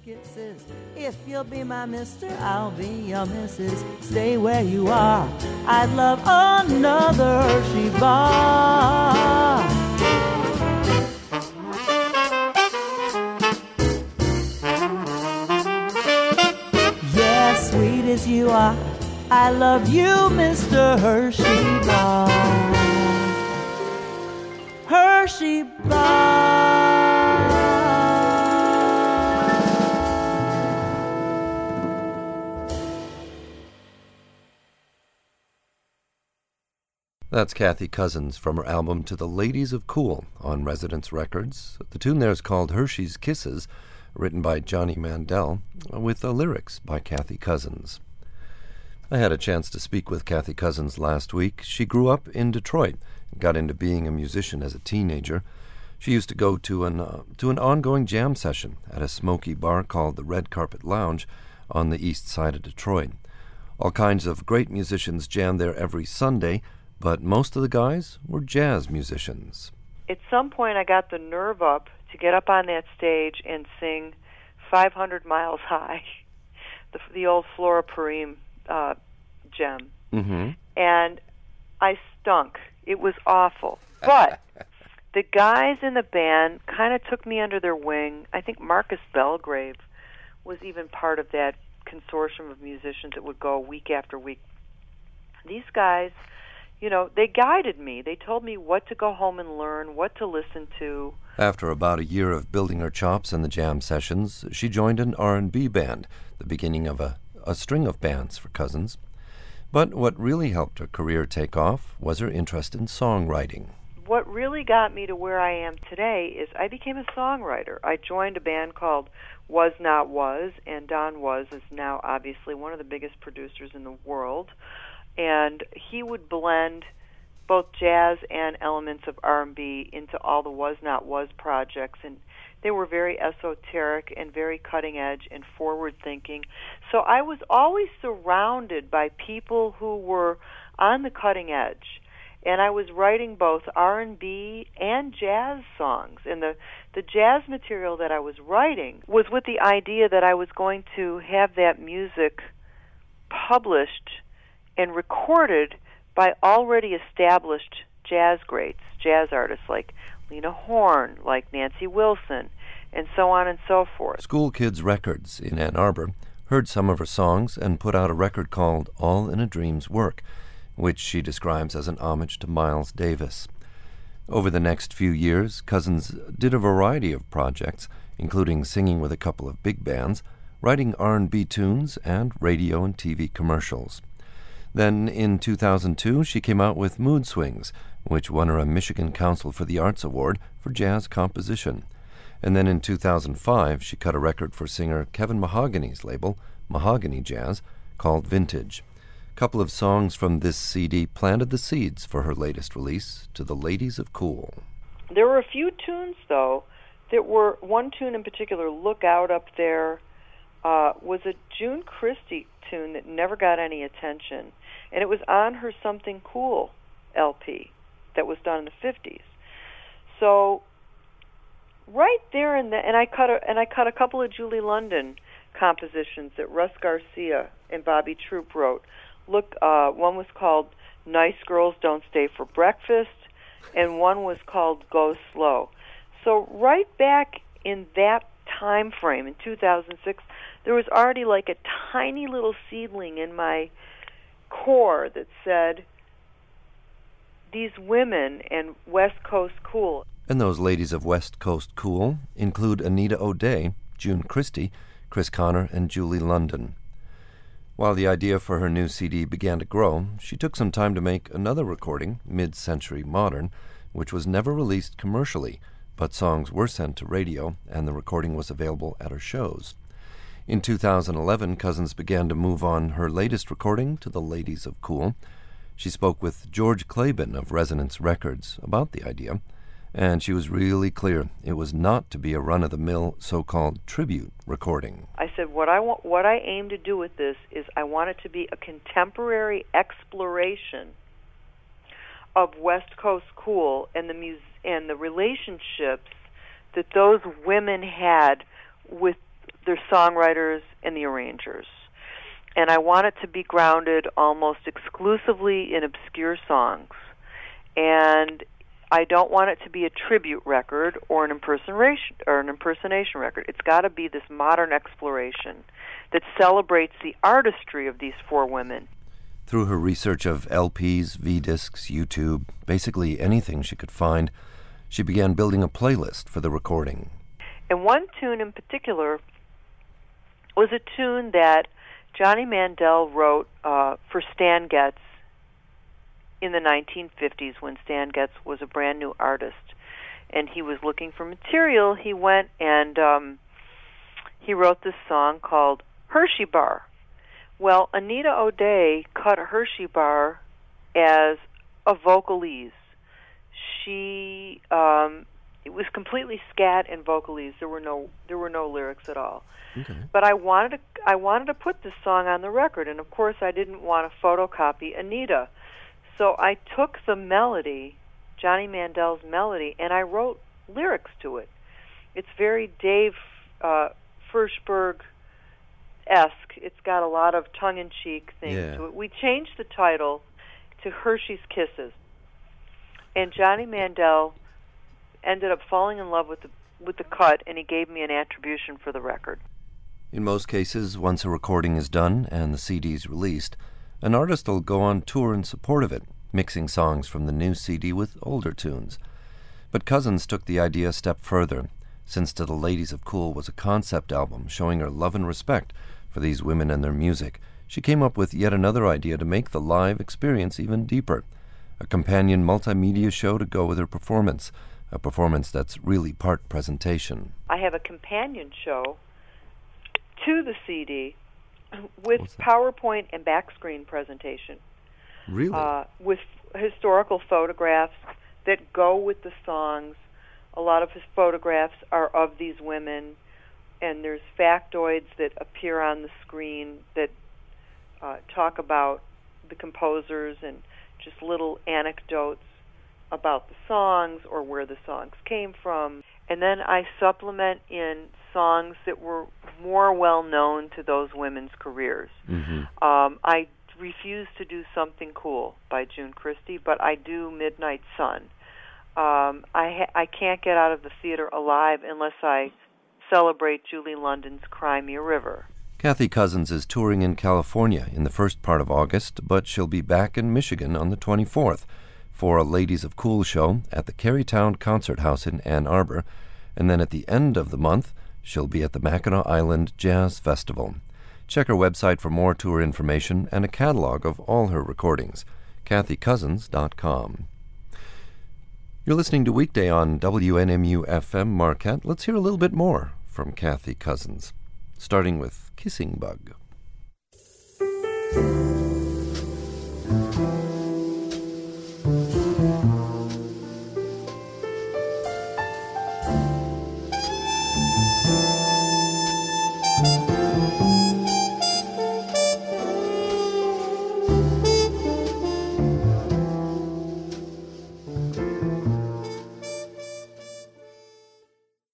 kisses. If you'll be my mister, I'll be your missus. Stay where you are. I'd love another Hershey bar. Yeah, sweet as you are, I love you, Mr. Hershey bar. Hershey bar. That's Kathy Cousins from her album To the Ladies of Cool on Residence Records. The tune there is called Hershey's Kisses, written by Johnny Mandel, with the lyrics by Kathy Cousins. I had a chance to speak with Kathy Cousins last week. She grew up in Detroit and got into being a musician as a teenager. She used to go to an ongoing jam session at a smoky bar called the Red Carpet Lounge on the east side of Detroit. All kinds of great musicians jammed there every Sunday, but most of the guys were jazz musicians. At some point I got the nerve up to get up on that stage and sing 500 Miles High, the old Flora Purim gem. Mm-hmm. And I stunk. It was awful. But the guys in the band kind of took me under their wing. I think Marcus Belgrave was even part of that consortium of musicians that would go week after week. These guys, you know, they guided me. They told me what to go home and learn, what to listen to. After about a year of building her chops in the jam sessions, she joined an R&B band, the beginning of a string of bands for Cousins. But what really helped her career take off was her interest in songwriting. What really got me to where I am today is I became a songwriter. I joined a band called Was Not Was, and Don Was is now obviously one of the biggest producers in the world. And he would blend both jazz and elements of R&B into all the Was Not Was projects, and they were very esoteric and very cutting edge and forward thinking. So I was always surrounded by people who were on the cutting edge, and I was writing both R&B and jazz songs. And the jazz material that I was writing was with the idea that I was going to have that music published and recorded by already established jazz greats, jazz artists like Lena Horne, like Nancy Wilson, and so on and so forth. School Kids Records in Ann Arbor heard some of her songs and put out a record called All in a Dream's Work, which she describes as an homage to Miles Davis. Over the next few years, Cousins did a variety of projects, including singing with a couple of big bands, writing R&B tunes, and radio and TV commercials. Then, in 2002, she came out with Mood Swings, which won her a Michigan Council for the Arts Award for jazz composition. And then in 2005, she cut a record for singer Kevin Mahogany's label, Mahogany Jazz, called Vintage. A couple of songs from this CD planted the seeds for her latest release, To the Ladies of Cool. There were a few tunes, though, that were, one tune in particular, Look Out Up There, was a June Christie tune that never got any attention. And it was on her Something Cool LP that was done in the 50s. So right there and I cut a couple of Julie London compositions that Russ Garcia and Bobby Troop wrote. Look, one was called Nice Girls Don't Stay for Breakfast, and one was called Go Slow. So right back in that time frame in 2006, there was already like a tiny little seedling in my core that said, these women and West Coast Cool. And those ladies of West Coast Cool include Anita O'Day, June Christie, Chris Connor, and Julie London. While the idea for her new CD began to grow, she took some time to make another recording, Mid-Century Modern, which was never released commercially, but songs were sent to radio, and the recording was available at her shows. In 2011, Cousins began to move on her latest recording, To the Ladies of Cool. She spoke with George Claben of Resonance Records about the idea, and she was really clear it was not to be a run-of-the-mill so-called tribute recording. I said, what I aim to do with this is I want it to be a contemporary exploration of West Coast Cool and the relationships that those women had with their songwriters and the arrangers. And I want it to be grounded almost exclusively in obscure songs. And I don't want it to be a tribute record or an impersonation record. It's got to be this modern exploration that celebrates the artistry of these four women. Through her research of LPs, V-discs, YouTube, basically anything she could find, she began building a playlist for the recording. And one tune in particular was a tune that Johnny Mandel wrote for Stan Getz in the 1950s when Stan Getz was a brand new artist. And he was looking for material. He went and he wrote this song called Hershey Bar. Well, Anita O'Day cut Hershey Bar as a vocalese. She it was completely scat and vocalese. There were no lyrics at all. Okay. But I wanted to put this song on the record, and of course I didn't want to photocopy Anita. So I took the melody, Johnny Mandel's melody, and I wrote lyrics to it. It's very Dave Frishberg-esque. It's got a lot of tongue-in-cheek things to it. We changed the title to Hershey's Kisses. And Johnny Mandel ended up falling in love with the cut, and he gave me an attribution for the record. In most cases, once a recording is done and the CD's released, an artist will go on tour in support of it, mixing songs from the new CD with older tunes. But Cousins took the idea a step further, since To the Ladies of Cool was a concept album showing her love and respect for these women and their music. She came up with yet another idea to make the live experience even deeper, a companion multimedia show to go with her performance, a performance that's really part presentation. I have a companion show to the CD with PowerPoint and backscreen presentation. Really? With historical photographs that go with the songs. A lot of his photographs are of these women, and there's factoids that appear on the screen that talk about the composers and just little anecdotes about the songs or where the songs came from. And then I supplement in songs that were more well-known to those women's careers. Mm-hmm. I refuse to do Something Cool by June Christy, but I do Midnight Sun. I can't get out of the theater alive unless I celebrate Julie London's Cry Me a River. Kathy Cousins is touring in California in the first part of August, but she'll be back in Michigan on the 24th for a Ladies of Cool show at the Carytown Concert House in Ann Arbor, and then at the end of the month, she'll be at the Mackinac Island Jazz Festival. Check her website for more tour information and a catalog of all her recordings, kathycousins.com. You're listening to Weekday on WNMU-FM Marquette. Let's hear a little bit more from Kathy Cousins, starting with Kissing Bug.